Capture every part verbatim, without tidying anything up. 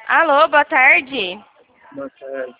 Alô, boa tarde. Boa tarde.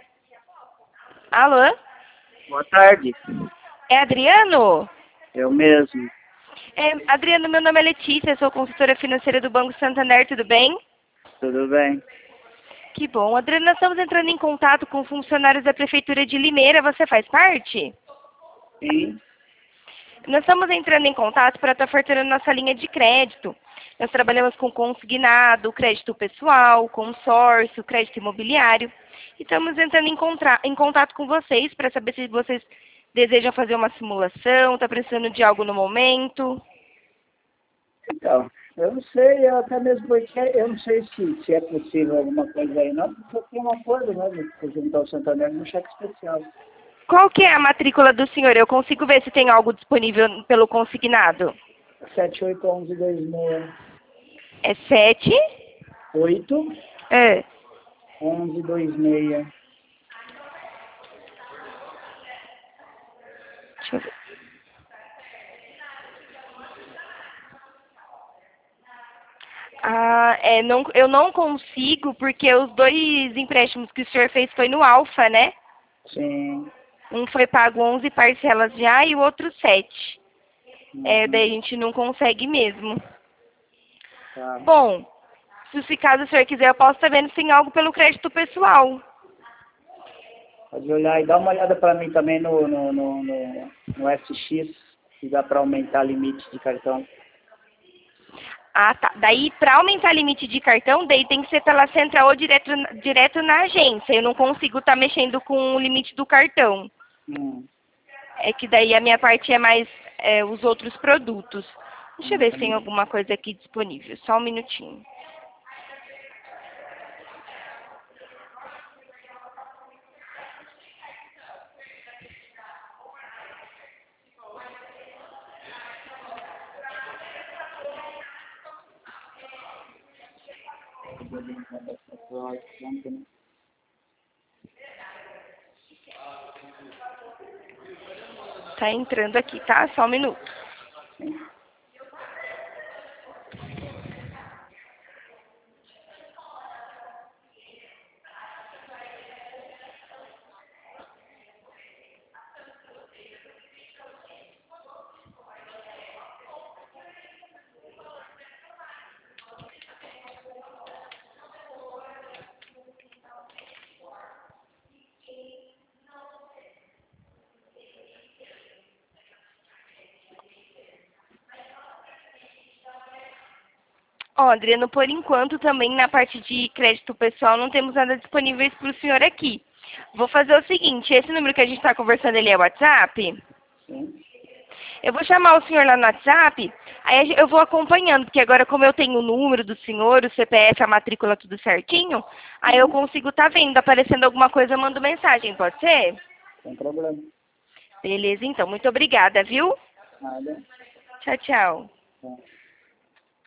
Alô? Boa tarde. É Adriano? Eu mesmo. É, Adriano, meu nome é Letícia, sou consultora financeira do Banco Santander, tudo bem? Tudo bem? Que bom. Adriano, nós estamos entrando em contato com funcionários da Prefeitura de Limeira, você faz parte? Sim. Nós estamos entrando em contato para estar ofertando nossa linha de crédito. Nós trabalhamos com consignado, crédito pessoal, consórcio, crédito imobiliário. E estamos entrando em, contra... em contato com vocês para saber se vocês desejam fazer uma simulação, está precisando de algo no momento. Então, eu não sei, eu até mesmo porque eu não sei se, se é possível alguma coisa aí, não, porque eu tenho um acordo, né, de juntar o Santander no cheque especial. Qual que é a matrícula do senhor? Eu consigo ver se tem algo disponível pelo consignado. sete oito um um dois seis. É sete? oito É. onze dois seis. Deixa eu ver. Ah, é, não, eu não consigo porque os dois empréstimos que o senhor fez foi no Alfa, né? Sim. Um foi pago onze parcelas já e o outro sete. É, Uhum. daí a gente não consegue mesmo. Tá. Bom, se caso o senhor quiser, eu posso estar vendo se tem algo pelo crédito pessoal. Pode olhar e dá uma olhada para mim também no, no, no, no, no F X, se dá para aumentar o limite de cartão. Ah, tá. Daí, para aumentar o limite de cartão, daí tem que ser pela central ou direto, direto na agência. Eu não consigo estar mexendo com o limite do cartão. Hum. É que daí a minha parte é mais é, os outros produtos. Deixa eu ver se tem Uhum. alguma coisa aqui disponível. Só um minutinho. Tá entrando aqui, tá? Só um minuto. Ó, Adriano, por enquanto também na parte de crédito pessoal não temos nada disponível para o senhor aqui. Vou fazer o seguinte, esse número que a gente está conversando, ele é WhatsApp? Sim. Eu vou chamar o senhor lá no WhatsApp, aí eu vou acompanhando, porque agora como eu tenho o número do senhor, o C P F, a matrícula, tudo certinho, aí eu Uhum. consigo estar vendo, aparecendo alguma coisa, eu mando mensagem, pode ser? Sem problema. Beleza, então. Muito obrigada, viu? Nada. Tchau, tchau. Tá.